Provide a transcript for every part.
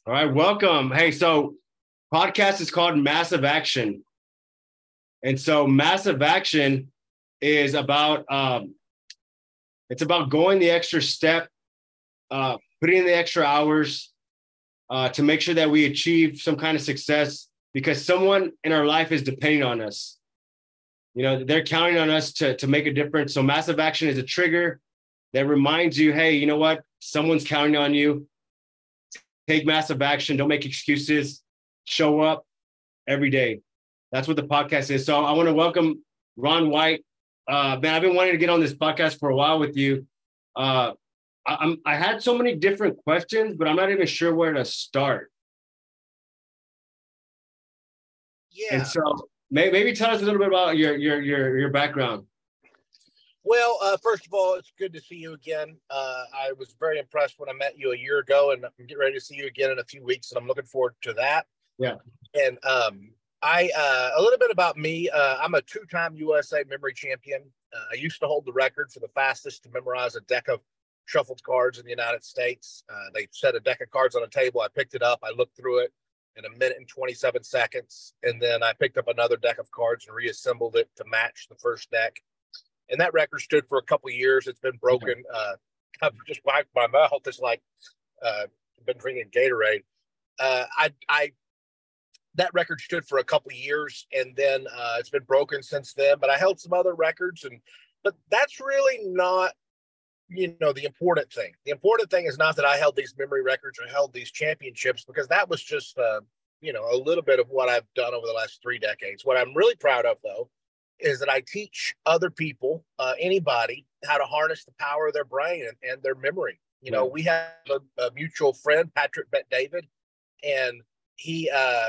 All right, welcome. Hey, so podcast is called Massive Action. And so Massive Action is about it's about going the extra step, putting in the extra hours to make sure that we achieve some kind of success because someone in our life is depending on us. You know, they're counting on us to make a difference. So Massive Action is a trigger that reminds you, hey, you know what? Someone's counting on you. Take massive action. Don't make excuses. Show up every day. That's what the podcast is. So I want to welcome Ron White. Man, I've been wanting to get on this podcast for a while with you. I had so many different questions, but I'm not even sure where to start. Yeah. And so maybe tell us a little bit about your background. Well, first of all, it's good to see you again. I was very impressed when I met you a year ago, and I'm getting ready to see you again in a few weeks, and I'm looking forward to that. Yeah. And a little bit about me. I'm a two-time USA memory champion. I used to hold the record for the fastest to memorize a deck of shuffled cards in the United States. They set a deck of cards on a table. I picked it up. I looked through it in 1 minute and 27 seconds, and then I picked up another deck of cards and reassembled it to match the first deck. And that record stood for a couple of years. It's been broken. I've just wiped my mouth. It's like been drinking Gatorade. That record stood for a couple of years, and then it's been broken since then. But I held some other records, but that's really not, the important thing. The important thing is not that I held these memory records or held these championships, because that was just a little bit of what I've done over the last 3 decades. What I'm really proud of, though, is that I teach other people, anybody, how to harness the power of their brain and their memory. We have a mutual friend, Patrick Bet-David, and he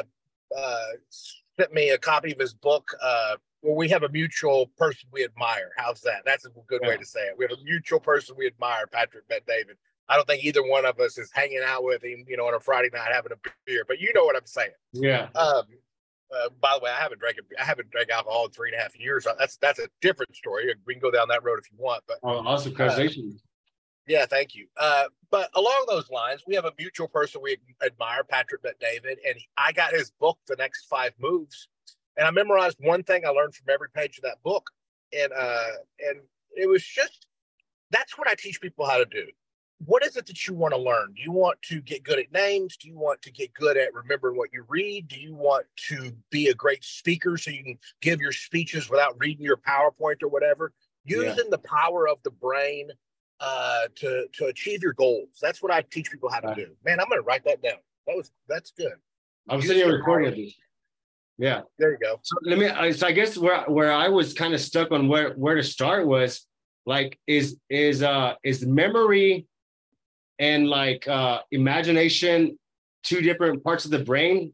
sent me a copy of his book. We have a mutual person we admire. How's that? That's a good way to say it. We have a mutual person we admire, Patrick Bet-David. I don't think either one of us is hanging out with him, on a Friday night having a beer, but you know what I'm saying. Yeah. By the way, I haven't drank alcohol in 3.5 years. That's a different story. We can go down that road if you want. But awesome, congratulations. Yeah, thank you. But along those lines, we have a mutual person we admire, Patrick Bet-David, and I got his book, The Next 5 Moves, and I memorized one thing I learned from every page of that book, and it was just, that's what I teach people how to do. What is it that you want to learn? Do you want to get good at names? Do you want to get good at remembering what you read? Do you want to be a great speaker so you can give your speeches without reading your PowerPoint or whatever? Using the power of the brain to achieve your goals. That's what I teach people how to do. Man, I'm going to write that down. That's good. I'm sending you a recording of this. Yeah. There you go. So so I guess where I was kind of stuck on where to start was like, is memory and like imagination 2 different parts of the brain?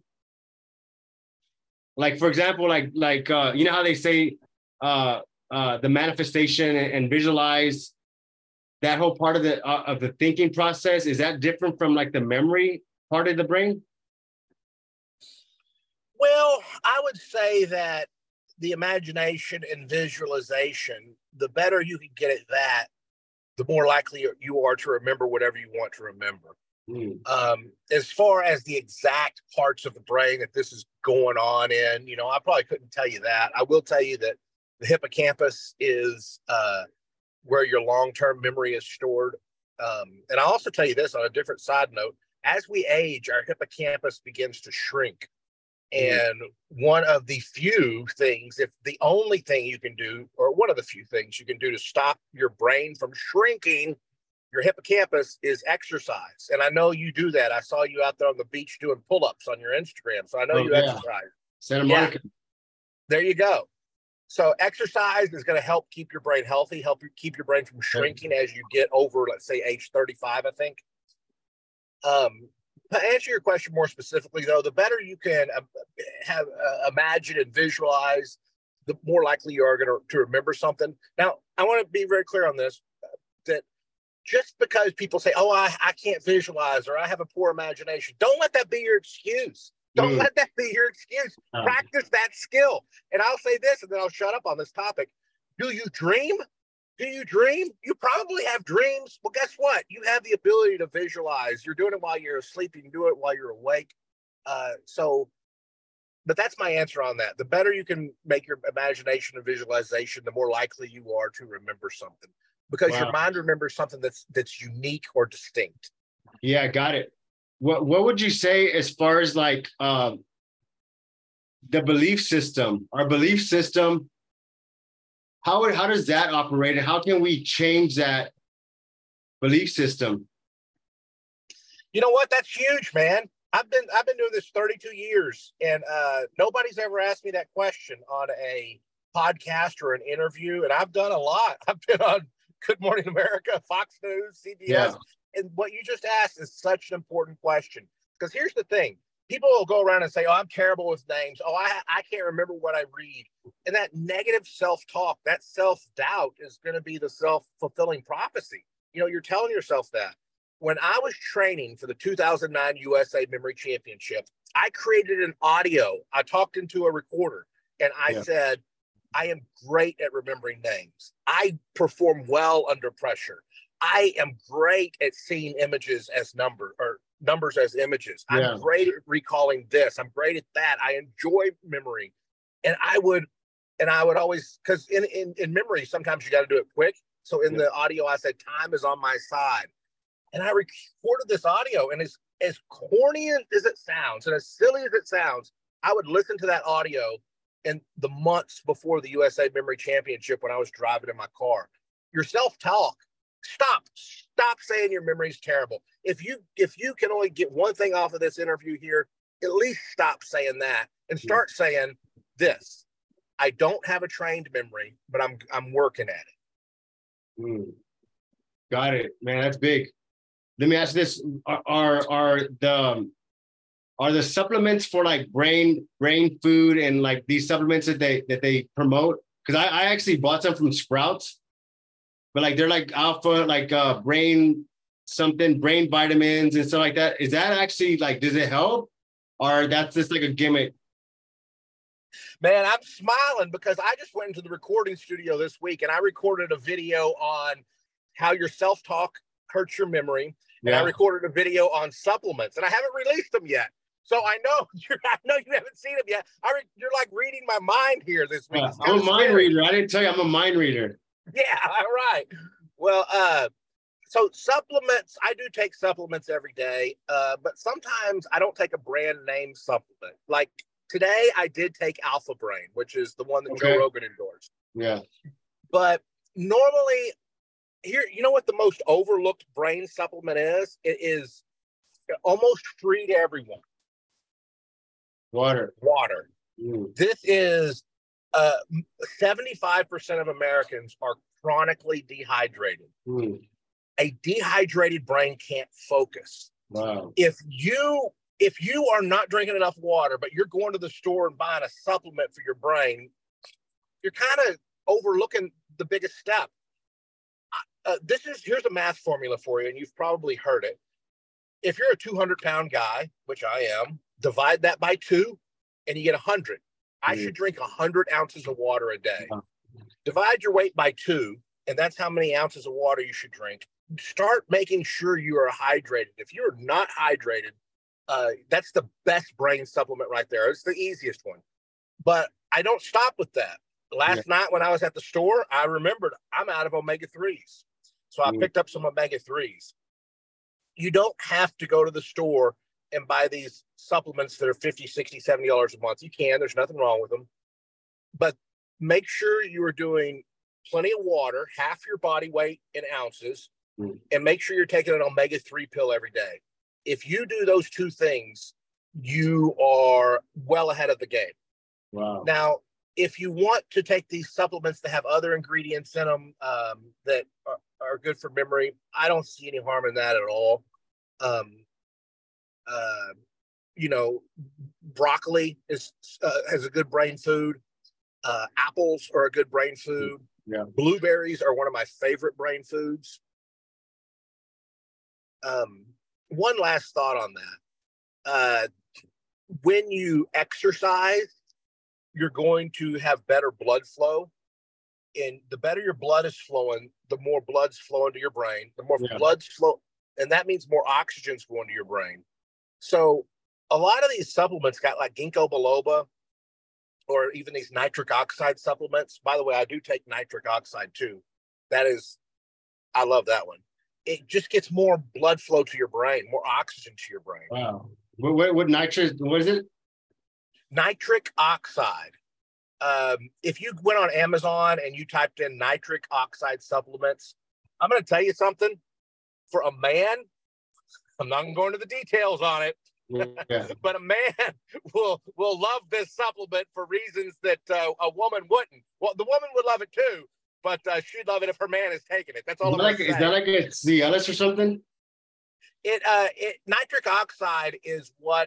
Like, for example, like you know how they say the manifestation and visualize, that whole part of the thinking process, is that different from like the memory part of the brain? Well, I would say that the imagination and visualization, the better you can get at that, the more likely you are to remember whatever you want to remember. As far as the exact parts of the brain that this is going on in, I probably couldn't tell you that. I will tell you that the hippocampus is where your long-term memory is stored. And I'll also tell you this on a different side note. As we age, our hippocampus begins to shrink. And one of the few things, if the only thing you can do, or one of the few things you can do to stop your brain from shrinking, your hippocampus, is exercise. And I know you do that. I saw you out there on the beach doing pull-ups on your Instagram. So I know you exercise. Santa Monica. Yeah. There you go. So exercise is going to help keep your brain healthy, help you keep your brain from shrinking as you get over, let's say, age 35, I think. To answer your question more specifically, though, the better you can imagine and visualize, the more likely you are going to remember something. Now, I want to be very clear on this, that just because people say, oh, I can't visualize, or I have a poor imagination, don't let that be your excuse. Don't let that be your excuse. Practice that skill. And I'll say this, and then I'll shut up on this topic. Do you dream? Do you dream? You probably have dreams. Well, guess what? You have the ability to visualize. You're doing it while you're asleep. You can do it while you're awake. But that's my answer on that. The better you can make your imagination and visualization, the more likely you are to remember something, because your mind remembers something that's unique or distinct. Yeah, got it. What would you say as far as like the belief system, our belief system? How does that operate, and how can we change that belief system? You know what? That's huge, man. I've been doing this 32 years, and nobody's ever asked me that question on a podcast or an interview. And I've done a lot. I've been on Good Morning America, Fox News, CBS. Yeah. And what you just asked is such an important question, because here's the thing. People will go around and say, oh, I'm terrible with names. Oh, I can't remember what I read. And that negative self-talk, that self-doubt is going to be the self-fulfilling prophecy. You know, you're telling yourself that. When I was training for the 2009 USA Memory Championship, I created an audio. I talked into a recorder, and I said, I am great at remembering names. I perform well under pressure. I am great at seeing images as numbers as images. I'm great at recalling this. I'm great at that. I enjoy memory. And I would always, because in memory, sometimes you got to do it quick. So in the audio, I said, time is on my side. And I recorded this audio, and as corny as it sounds and as silly as it sounds, I would listen to that audio in the months before the USA Memory Championship when I was driving in my car. Your self-talk, stop saying your memory is terrible. If you can only get one thing off of this interview here, at least stop saying that and start saying this. I don't have a trained memory, but I'm working at it. Got it, man. That's big. Let me ask this: Are the supplements for like brain food and like these supplements that they promote? Because I actually bought some from Sprouts, but like they're like alpha, like brain vitamins and stuff like that. Is that actually like, does it help, or that's just like a gimmick? Man, I'm smiling because I just went into the recording studio this week and I recorded a video on how your self-talk hurts your memory. And I recorded a video on supplements, and I haven't released them yet. So I know you haven't seen them yet. You're like reading my mind here this week. I'm a mind reader. I didn't tell you I'm a mind reader. Yeah, right. Well, so supplements, I do take supplements every day, but sometimes I don't take a brand name supplement. Like today, I did take Alpha Brain, which is the one that Joe Rogan endorsed. Yeah. But normally, here, you know what the most overlooked brain supplement is? It is almost free to everyone. Water. This is 75% of Americans are chronically dehydrated. A dehydrated brain can't focus. Wow. If you are not drinking enough water, but you're going to the store and buying a supplement for your brain, you're kind of overlooking the biggest step. Here's a math formula for you, and you've probably heard it. If you're a 200-pound guy, which I am, divide that by 2, and you get 100. I should drink 100 ounces of water a day. Divide your weight by 2, and that's how many ounces of water you should drink. Start making sure you are hydrated. If you're not hydrated, that's the best brain supplement right there. It's the easiest one. But I don't stop with that. Last night when I was at the store, I remembered I'm out of omega-3s. So I picked up some omega-3s. You don't have to go to the store and buy these supplements that are $50, $60, $70 a month. You can. There's nothing wrong with them. But make sure you are doing plenty of water, half your body weight in ounces, and make sure you're taking an omega-3 pill every day. If you do those 2 things, you are well ahead of the game. Wow. Now, if you want to take these supplements that have other ingredients in them that are good for memory, I don't see any harm in that at all. Broccoli has a good brain food. Apples are a good brain food. Yeah. Blueberries are one of my favorite brain foods. One last thought on that. When you exercise, you're going to have better blood flow. and the better your blood is flowing, the more blood's flowing to your brain, the more Yeah. blood's flow, and that means more oxygen's going to your brain. So a lot of these supplements got like ginkgo biloba, or even these nitric oxide supplements. By the way, I do take nitric oxide too. That is, I love that one. It just gets more blood flow to your brain, more oxygen to your brain. Wow. What nitrous? What is it? Nitric oxide. If you went on Amazon and you typed in nitric oxide supplements, I'm going to tell you something. For a man, I'm not going to go into the details on it, Yeah. but a man will love this supplement for reasons that a woman wouldn't. Well, the woman would love it too, but she'd love it if her man is taking it. That's all I'm going to say. Is that like a Cialis or something? Nitric oxide is what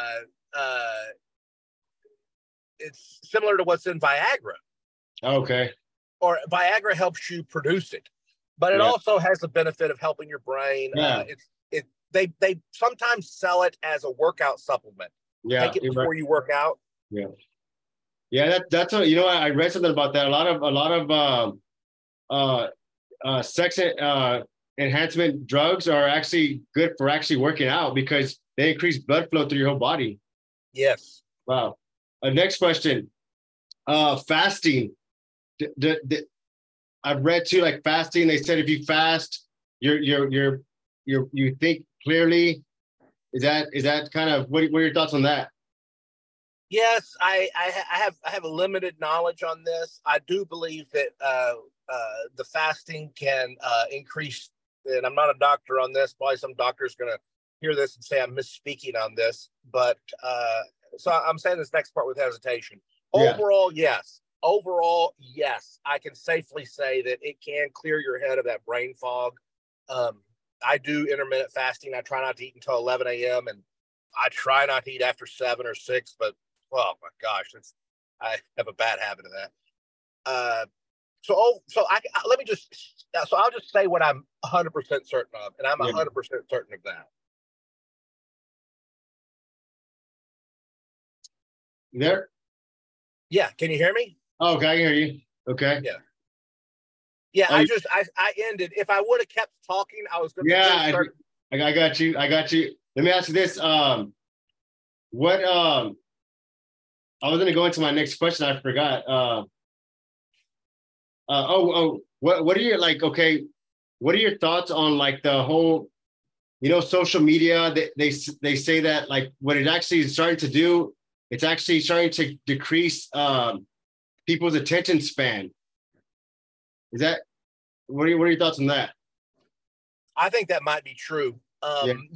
it's similar to what's in Viagra. Okay. Or Viagra helps you produce it, but it also has the benefit of helping your brain. Yeah. They sometimes sell it as a workout supplement. Yeah. Take it before you work out. Yeah. Yeah. That's what, I read something about that. A lot of sex enhancement drugs are actually good for actually working out because they increase blood flow through your whole body. Yes. Wow. Next question. Fasting. I've read too, like fasting. They said if you fast, you think clearly. Is that kind of what are your thoughts on that? Yes, I have a limited knowledge on this. I do believe that the fasting can increase. And I'm not a doctor on this. Probably some doctor's going to hear this and say I'm misspeaking on this. But so I'm saying this next part with hesitation. Overall, yes. Overall, yes. I can safely say that it can clear your head of that brain fog. I do intermittent fasting. I try not to eat until 11 a.m. and I try not to eat after 7 or 6. But oh my gosh, I have a bad habit of that. So I'll just say what I'm 100% certain of, and I'm 100% certain of that. You there? Yeah. Can you hear me? Oh, okay, I can hear you. Okay. Yeah. Yeah. I ended. If I would have kept talking, I was going to. Yeah. I got you. Let me ask you this. I was going to go into my next question. I forgot. What are your what are your thoughts on like the whole, social media? They say that like what it actually is starting to do, it's actually starting to decrease people's attention span. What are your thoughts on that? I think that might be true. And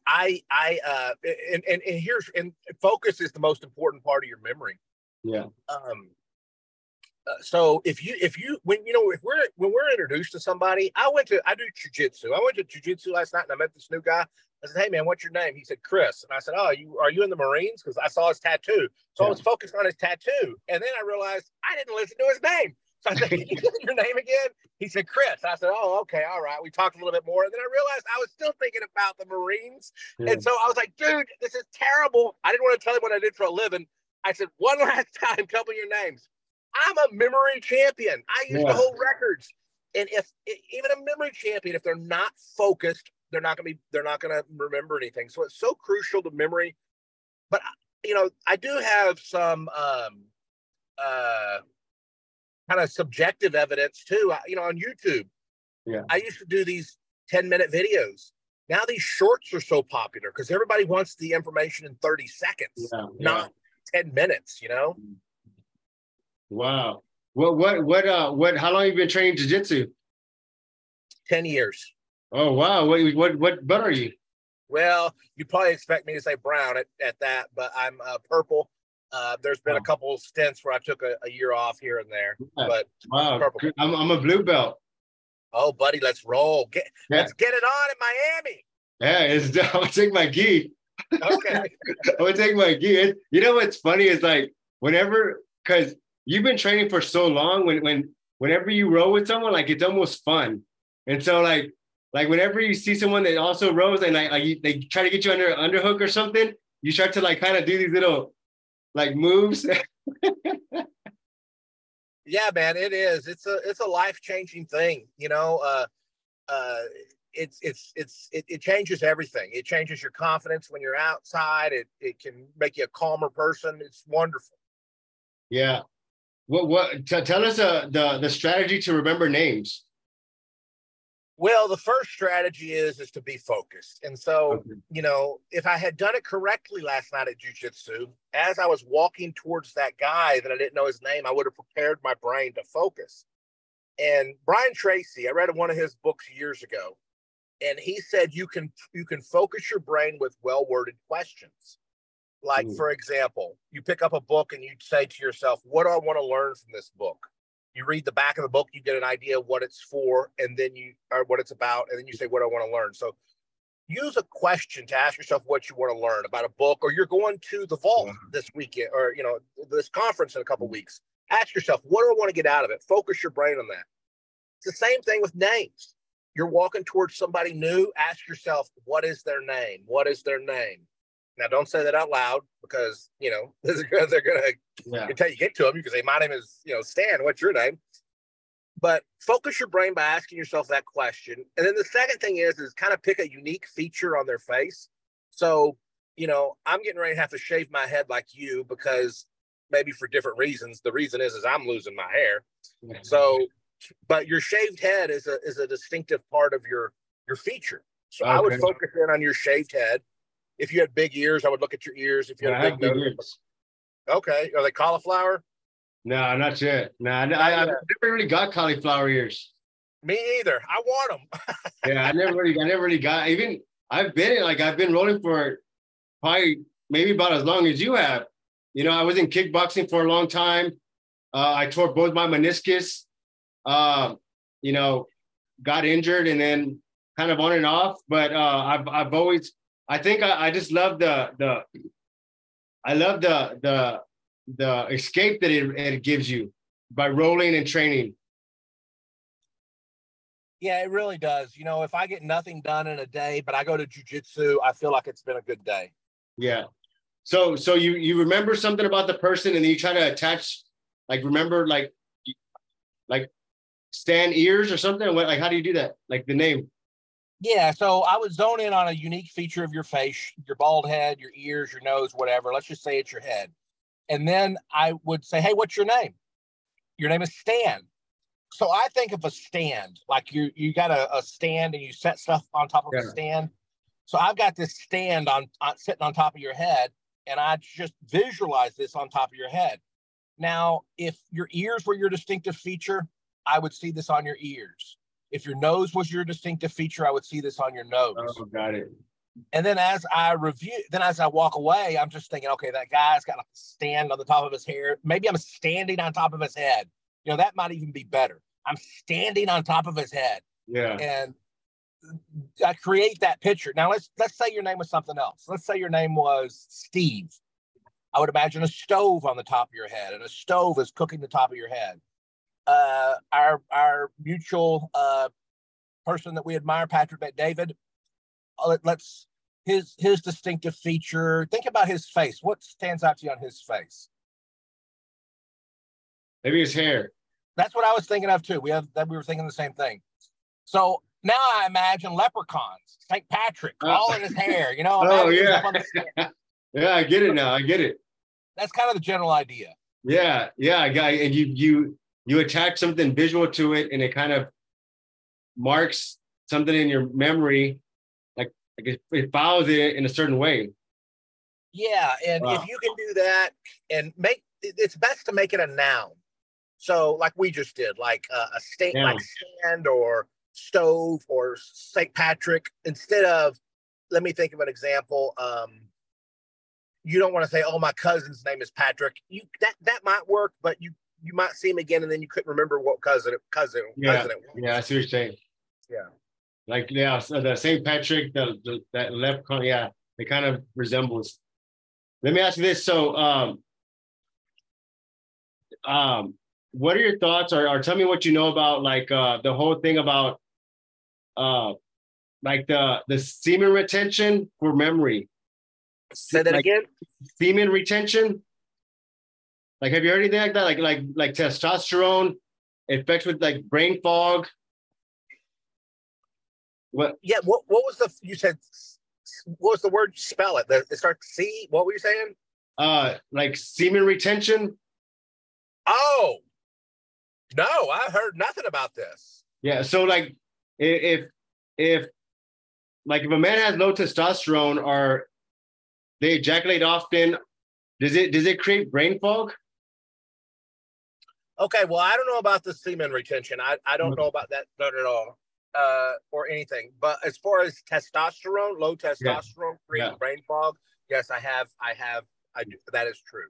focus is the most important part of your memory. Yeah. So when we're introduced to somebody, I do jujitsu. I went to jujitsu last night and I met this new guy. I said, "Hey man, what's your name?" He said, "Chris." And I said, "Oh, are you in the Marines?" Because I saw his tattoo. So I was focused on his tattoo. And then I realized I didn't listen to his name. So I said, "Can you give your name again?" He said, "Chris." I said, "Oh, okay, all right." We talked a little bit more. And then I realized I was still thinking about the Marines. Yeah. And so I was like, "Dude, this is terrible." I didn't want to tell him what I did for a living. I said, "One last time, tell me your names." I'm a memory champion. I used to hold records. And even a memory champion, if they're not focused, they're not going to remember anything. So it's so crucial to memory. But I do have some kind of subjective evidence too. On YouTube, I used to do these 10-minute videos. Now these shorts are so popular because everybody wants the information in 30 seconds, not 10 minutes. Wow. How long have you been training jiu-jitsu? 10 years. Oh, wow. What belt are you? Well, you'd probably expect me to say brown at that, but I'm purple. There's been a couple of stints where I took a year off here and there, but wow. Purple. I'm a blue belt. Oh, buddy, let's roll. Let's get it on in Miami. Yeah, I'm gonna take my gi. Okay. I'm gonna take my gi. You know what's funny is like because you've been training for so long. Whenever you row with someone, like it's almost fun. And so like whenever you see someone that also rows and they try to get you under an underhook or something, you start to like kind of do these little like moves. Yeah, man, it is. It's a life-changing thing. It changes everything. It changes your confidence when you're outside. It can make you a calmer person. It's wonderful. Yeah. Tell us the strategy to remember names. Well, the first strategy is to be focused. And so, Okay. if I had done it correctly last night at jiu-jitsu, as I was walking towards that guy that I didn't know his name, I would have prepared my brain to focus. And Brian Tracy, I read one of his books years ago, and he said you can focus your brain with well-worded questions. Like, for example, you pick up a book and you say to yourself, what do I want to learn from this book? You read the back of the book, you get an idea of what it's for, and then or what it's about, and then you say, what do I want to learn? So use a question to ask yourself what you want to learn about a book, or you're going to the vault this weekend, or this conference in a couple of weeks. Ask yourself, what do I want to get out of it? Focus your brain on that. It's the same thing with names. You're walking towards somebody new, ask yourself, what is their name? What is their name? Now, don't say that out loud, because, they're going to tell you, get to them. You can say, my name is, Stan. What's your name? But focus your brain by asking yourself that question. And then the second thing is kind of pick a unique feature on their face. So, I'm getting ready to have to shave my head like you, because maybe for different reasons. The reason is I'm losing my hair. So, but your shaved head is a distinctive part of your feature. So I would focus in on your shaved head. If you had big ears, I would look at your ears. If you had a big nose. Okay. Are they cauliflower? No, not yet. No, I've never really got cauliflower ears. Me either. I want them. Yeah, I never really got. Even I've been rolling for probably maybe about as long as you have. I was in kickboxing for a long time. I tore both my meniscus. Got injured and then kind of on and off. But I've always. I think I just love the escape that it gives you by rolling and training. Yeah, it really does. If I get nothing done in a day, but I go to jiu-jitsu, I feel like it's been a good day. Yeah. So you remember something about the person, and then you try to attach, remember Stan ears or something. What, how do you do that? Like the name? Yeah, so I would zone in on a unique feature of your face, your bald head, your ears, your nose, whatever. Let's just say it's your head. And then I would say, hey, what's your name? Your name is Stan. So I think of a stand, like you got a stand and you set stuff on top of a stand. So I've got this stand on sitting on top of your head, and I just visualize this on top of your head. Now, if your ears were your distinctive feature, I would see this on your ears. If your nose was your distinctive feature, I would see this on your nose. Oh, got it. And then as I walk away, I'm just thinking, okay, that guy's got a stand on the top of his hair. Maybe I'm standing on top of his head. That might even be better. I'm standing on top of his head. Yeah. And I create that picture. Now let's say your name was something else. Let's say your name was Steve. I would imagine a stove on the top of your head, and a stove is cooking the top of your head. Our mutual person that we admire, Patrick Bet-David, let's his distinctive feature. Think about his face. What stands out to you on his face? Maybe his hair. That's what I was thinking of too. We were thinking the same thing. So now I imagine leprechauns, St. Patrick, all in his hair. Oh yeah. Yeah, I get it now. I get it. That's kind of the general idea. Yeah, and you attach something visual to it, and it kind of marks something in your memory, like it follows it in a certain way. Yeah, and if you can do that, and it's best to make it a noun. So, like we just did, like a stand or stove or St. Patrick. Instead of, let me think of an example. You don't want to say, "Oh, my cousin's name is Patrick." That might work, but you might see him again, and then you couldn't remember what cousin it was. Yeah, I see what you're saying. Yeah. So the St. Patrick, that leprechaun, it kind of resembles. Let me ask you this. So, what are your thoughts, or tell me what you know about the whole thing about the semen retention for memory? Say that again. Semen retention. Like, have you heard anything like that? Like testosterone affects with like brain fog. What? Yeah. What was you said? What was the word? Spell it. It starts C. What were you saying? Like semen retention. Oh, no, I heard nothing about this. Yeah. So like, if like if a man has low testosterone or they ejaculate often, does it create brain fog? Okay, well, I don't know about the semen retention. I don't know about that not at all, or anything. But as far as testosterone, low testosterone creating brain fog, yes, I do. That is true.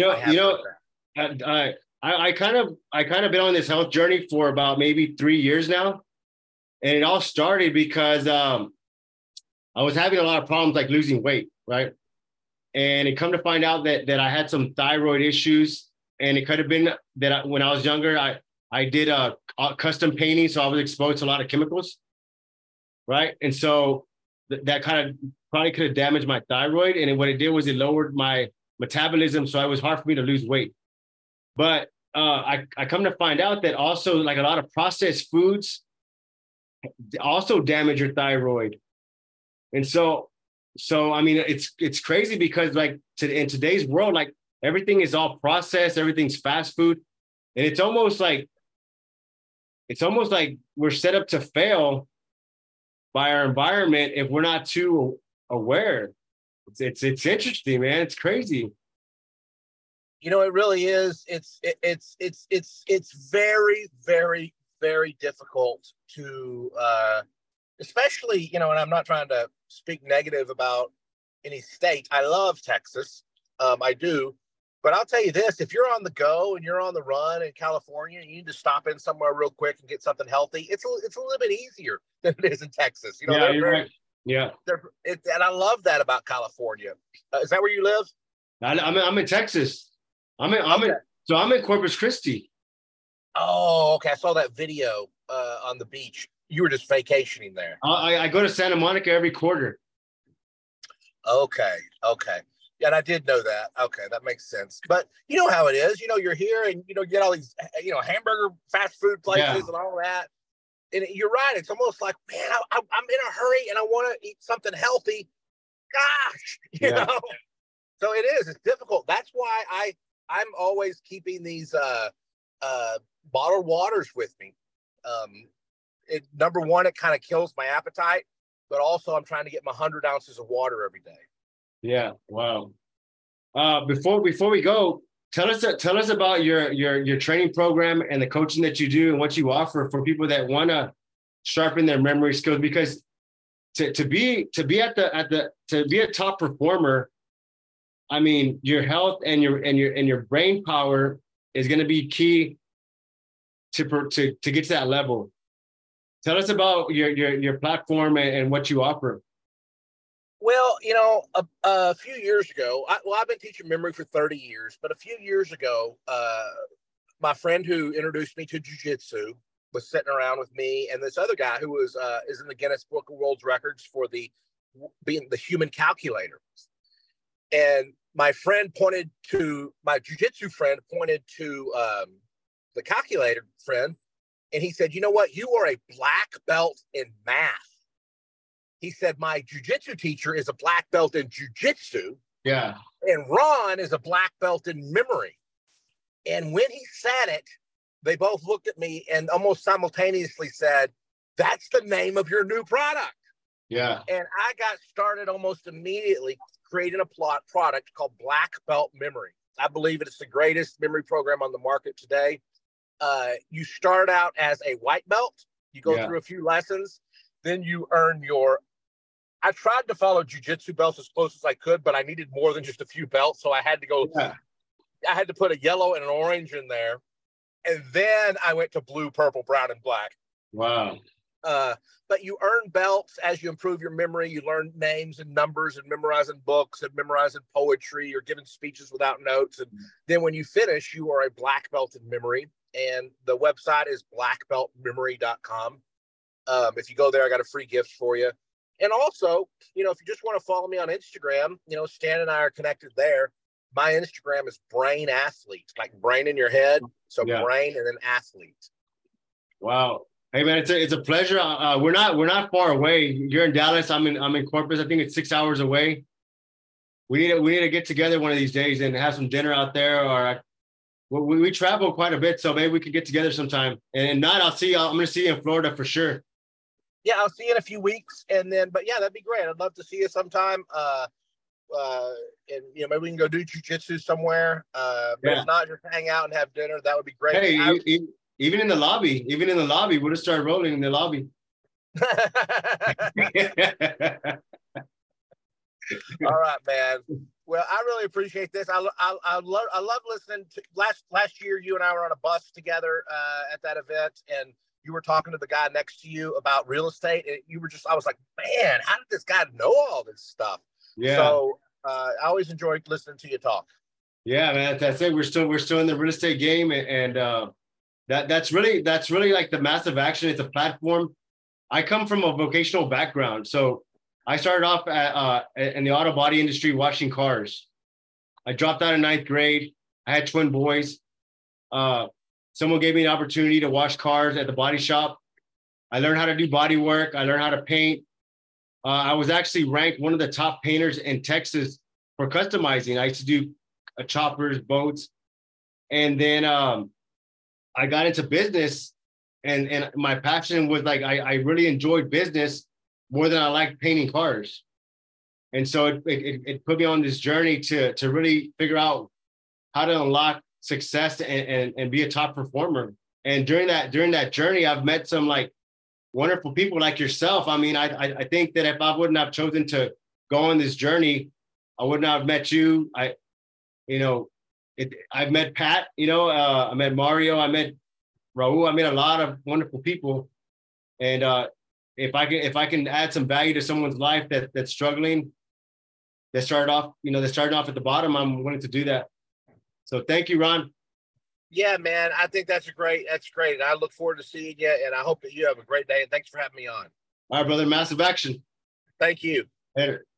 I kind of been on this health journey for about maybe 3 years now, and it all started because I was having a lot of problems like losing weight, right? And it come to find out that I had some thyroid issues, and it could have been that when I was younger, I did custom painting, so I was exposed to a lot of chemicals, right? And so that kind of probably could have damaged my thyroid, and what it did was it lowered my metabolism, so it was hard for me to lose weight. But I come to find out that also like a lot of processed foods also damage your thyroid, and so I mean it's crazy because like in today's world, like everything is all processed, everything's fast food, and it's almost like we're set up to fail by our environment if we're not too aware. It's interesting, man. It's crazy. You know, it really is. It's very, very, very difficult to, especially, you know, and I'm not trying to speak negative about any state. I love Texas. I do. But I'll tell you this, if you're on the go and you're on the run in California, you need to stop in somewhere real quick and get something healthy. It's a little bit easier than it is in Texas. You know, yeah, you're right. Yeah. And I love that about California. Is that where you live? I'm in Texas. I'm in Corpus Christi. Oh, okay. I saw that video on the beach. You were just vacationing there. I go to Santa Monica every quarter. Okay. Yeah, and I did know that. Okay, that makes sense. But you know how it is. You know, you're here and, you know, you get all these, you know, hamburger fast food places and all that. And you're right. It's almost like, man, I'm in a hurry and I want to eat something healthy. Gosh, you know. So it is. It's difficult. That's why I'm always keeping these bottled waters with me. Number one, it kind of kills my appetite, but also I'm trying to get my 100 ounces of water every day. Yeah. Wow. Before we go, tell us about your training program and the coaching that you do and what you offer for people that want to sharpen their memory skills. Because to be a top performer, I mean, your health and your brain power is going to be key to get to that level. Tell us about your platform and what you offer. Well, you know, a few years ago, I've been teaching memory for 30 years, but a few years ago, my friend who introduced me to jiu-jitsu was sitting around with me and this other guy who is in the Guinness Book of World Records for being the human calculator. And my jiu-jitsu friend pointed to the calculator friend, and he said, you know what? You are a black belt in math. He said, my jiu-jitsu teacher is a black belt in jiu-jitsu. Yeah. And Ron is a black belt in memory. And when he said it, they both looked at me and almost simultaneously said, that's the name of your new product. Yeah. And I got started almost immediately creating a product called Black Belt Memory. I believe it's the greatest memory program on the market today. You start out as a white belt. You go through a few lessons. Then you earn I tried to follow jiu-jitsu belts as close as I could, but I needed more than just a few belts. So I had to go, I had to put a yellow and an orange in there. And then I went to blue, purple, brown, and black. Wow. But you earn belts as you improve your memory. You learn names and numbers and memorizing books and memorizing poetry or giving speeches without notes. And then when you finish, you are a black belt in memory. And the website is blackbeltmemory.com. If you go there, I got a free gift for you. And also, you know, if you just want to follow me on Instagram, you know, Stan and I are connected there. my Instagram is Brain Athlete, like brain in your head. So Yeah. Brain and then Athlete. Wow. Hey man, it's a pleasure. We're not far away. You're in Dallas. I'm in Corpus. I think it's 6 hours away. We need to get together one of these days and have some dinner out there. Or we travel quite a bit, so maybe we could get together sometime. And if not, I'm going to see you in Florida for sure. Yeah, I'll see you in a few weeks, and then. But yeah, that'd be great. I'd love to see you sometime. And maybe we can go do jiu-jitsu somewhere. But if not, just hang out and have dinner. That would be great. Hey, even in the lobby, we'll just start rolling in the lobby. All right, man. Well, I really appreciate this. I love listening to last year. You and I were on a bus together at that event, and you were talking to the guy next to you about real estate, and I was like, man, how did this guy know all this stuff? Yeah. So I always enjoyed listening to you talk. Yeah, man. That's it. We're still in the real estate game, and that's really like the Massive Action. It's a platform. I come from a vocational background, so I started off in the auto body industry washing cars. I dropped out in 9th grade. I had twin boys. Someone gave me an opportunity to wash cars at the body shop. I learned how to do body work. I learned how to paint. I was actually ranked one of the top painters in Texas for customizing. I used to do choppers, boats. And then I got into business, and my passion was like, I really enjoyed business more than I liked painting cars. And so it put me on this journey to really figure out how to unlock success and be a top performer. And during that journey, I've met some like wonderful people like yourself. I mean, I think that if I wouldn't have chosen to go on this journey, I would not have met you. I've met Pat, I met Mario, I met Raul, I met a lot of wonderful people. And if I can add some value to someone's life that's struggling, that started off at the bottom, I'm willing to do that. So thank you, Ron. Yeah, man. I think that's great. And I look forward to seeing you, and I hope that you have a great day. And thanks for having me on. All right, brother. Massive Action. Thank you. Later.